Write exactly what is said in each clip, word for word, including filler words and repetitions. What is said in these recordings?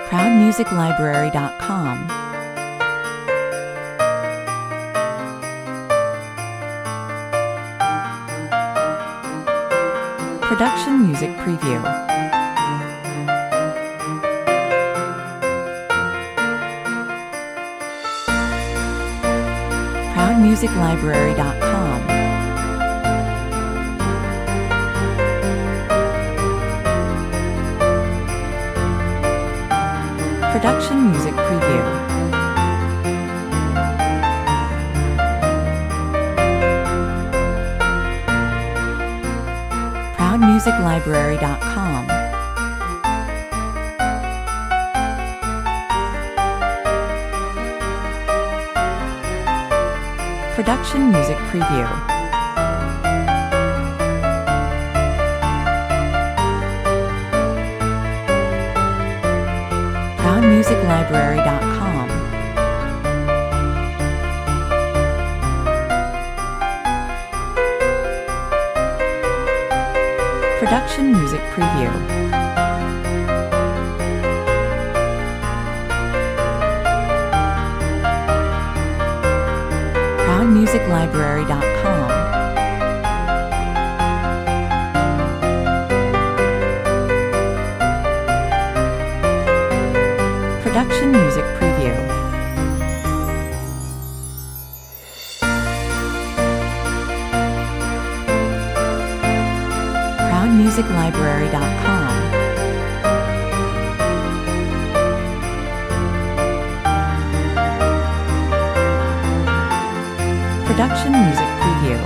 proud music library dot com. Production Music Preview. proud music library dot com. Production Music Preview. proud music library dot com. Production Music Preview. proud music library dot com. Production Music Preview. proud music library dot com. Production Music Preview. proud music library dot com. Production Music Preview.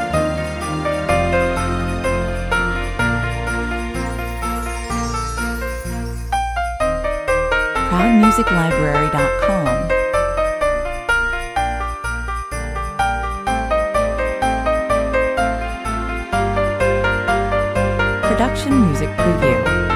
proud music library dot com. Production Music Preview.